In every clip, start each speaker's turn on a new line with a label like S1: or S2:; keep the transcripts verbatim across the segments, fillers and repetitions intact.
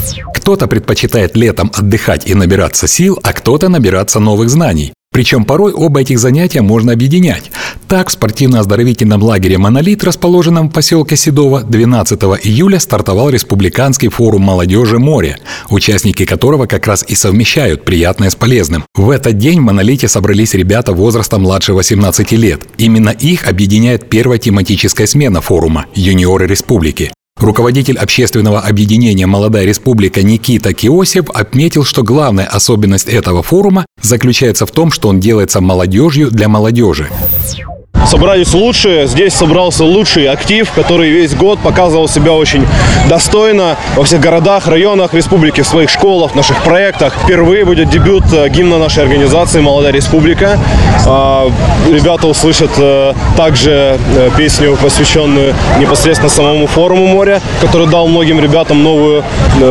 S1: Кто-то предпочитает летом отдыхать и набираться сил, а кто-то набираться новых знаний. Причем порой оба этих занятия можно объединять. Так, в спортивно-оздоровительном лагере «Монолит», расположенном в поселке Седово, двенадцатого июля стартовал республиканский форум молодежи «Море», участники которого как раз и совмещают приятное с полезным. В этот день в «Монолите» собрались ребята возраста младше восемнадцати лет. Именно их объединяет первая тематическая смена форума «Юниоры республики». Руководитель общественного объединения «Молодая республика» Никита Киосев отметил, что главная особенность этого форума заключается в том, что он делается молодежью для молодежи.
S2: Собрались лучшие, здесь собрался лучший актив, который весь год показывал себя очень достойно во всех городах, районах республики, в своих школах, в наших проектах. Впервые будет дебют гимна нашей организации «Молодая республика». Ребята услышат также песню, посвященную непосредственно самому форуму «Море», который дал многим ребятам новую,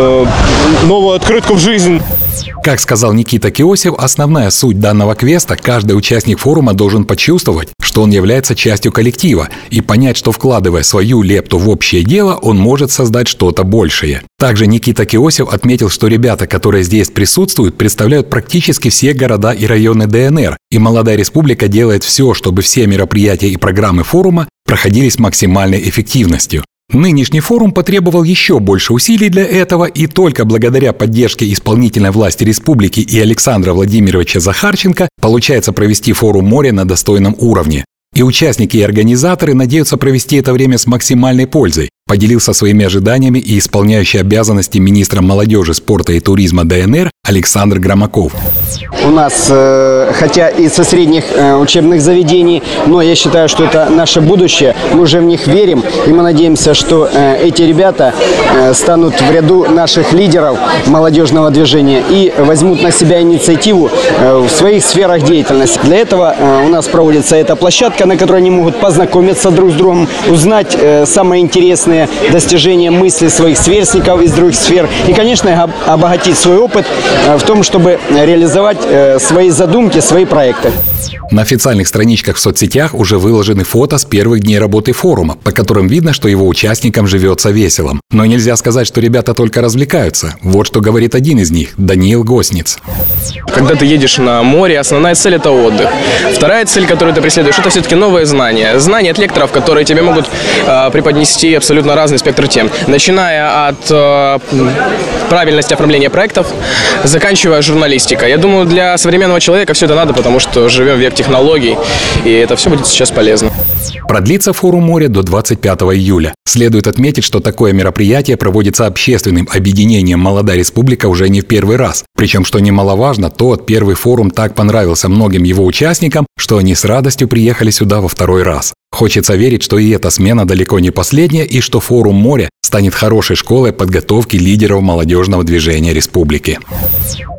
S2: новую открытку в жизнь.
S1: Как сказал Никита Киосев, основная суть данного квеста – каждый участник форума должен почувствовать, что он является частью коллектива, и понять, что, вкладывая свою лепту в общее дело, он может создать что-то большее. Также Никита Киосев отметил, что ребята, которые здесь присутствуют, представляют практически все города и районы ДНР, и «Молодая республика» делает все, чтобы все мероприятия и программы форума проходили с максимальной эффективностью. Нынешний форум потребовал еще больше усилий для этого, и только благодаря поддержке исполнительной власти республики и Александра Владимировича Захарченко получается провести форум «Море» на достойном уровне. И участники и организаторы надеются провести это время с максимальной пользой, поделился своими ожиданиями и исполняющий обязанности министра молодежи, спорта и туризма ДНР Александр Громаков.
S3: У нас, э, хотя и со средних э, учебных заведений, но я считаю, что это наше будущее. Мы уже в них верим, и мы надеемся, что э, эти ребята э, станут в ряду наших лидеров молодежного движения и возьмут на себя инициативу э, в своих сферах деятельности. Для этого э, у нас проводится эта площадка, на которой они могут познакомиться друг с другом, узнать э, самые интересные достижения мысли своих сверстников из других сфер и, конечно, обогатить свой опыт в том, чтобы реализовать свои задумки, свои проекты.
S1: На официальных страничках в соцсетях уже выложены фото с первых дней работы форума, по которым видно, что его участникам живется весело. Но нельзя сказать, что ребята только развлекаются. Вот что говорит один из них – Даниил Госниц.
S4: Когда ты едешь на море, основная цель – это отдых. Вторая цель, которую ты преследуешь – это все-таки новые знания. Знания от лекторов, которые тебе могут э, преподнести абсолютно разный спектр тем. Начиная от э, правильности оформления проектов, заканчивая журналистикой. Я думаю, для современного человека все это надо, потому что живем в век технологий, и это все будет сейчас полезно.
S1: Продлится форум «Море» до двадцать пятого июля. Следует отметить, что такое мероприятие проводится общественным объединением «Молодая республика» уже не в первый раз. Причем, что немаловажно, тот первый форум так понравился многим его участникам, что они с радостью приехали сюда во второй раз. Хочется верить, что и эта смена далеко не последняя, и что форум «Море» станет хорошей школой подготовки лидеров молодежного движения республики.